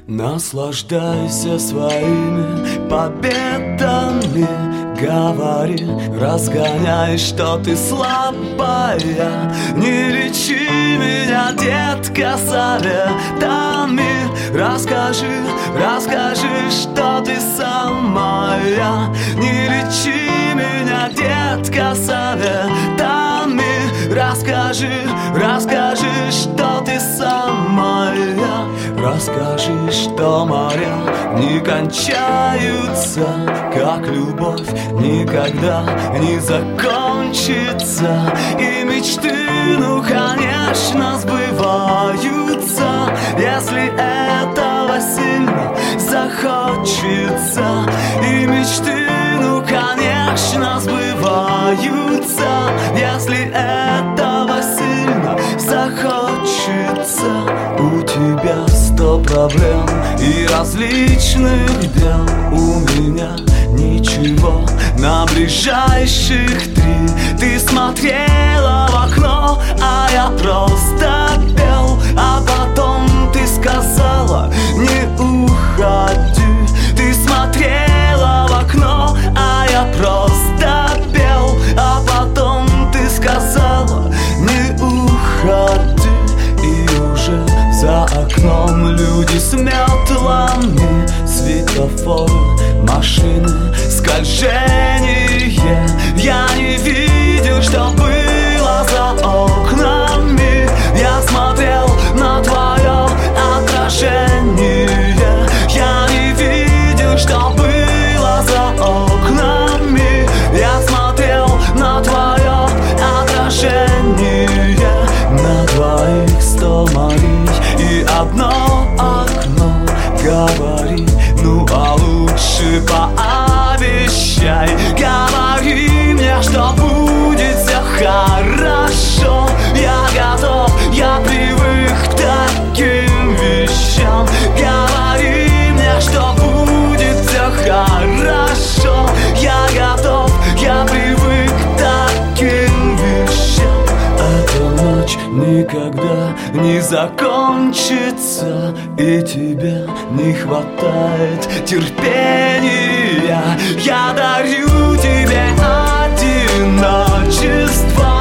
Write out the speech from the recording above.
Наслаждайся своими победами, говори, разгоняй, что ты слабая. Не лечи меня, детка, советами. Расскажи, что ты самая. Не лечи меня, детка, советами. Расскажи, что ты самая. Расскажи, что моря не кончаются, как любовь никогда не закончится. И мечты, ну, конечно, сбываются, если этого сильно захочется. И мечты, ну, конечно, сбываются, если этого сильно захочется. У тебя 100 проблем и различных дел, у меня ничего на ближайших 3. Ты смотрела в окно, а я просто пел. А потом ты сказала: не уходи. Ты смотрела в окно, а я просто пел. А потом ты сказала: не уходи. И уже за окном люди с метлами, светофоры, машины, скольжение. Я не видел, что было за окнами. Я смотрел на твое отражение. Я не видел, что было за окнами. Я смотрел на твое отражение. На двоих 100 морей и одно окно. Говори, ну а лучше пообещай. Говори мне, что будет все хорошо. Я готов, я привык к таким вещам. Говори мне, что будет все хорошо. Я готов, я привык к таким вещам. Эта ночь никогда не закончится, и тебе не хватает терпения. Я дарю тебе одиночество.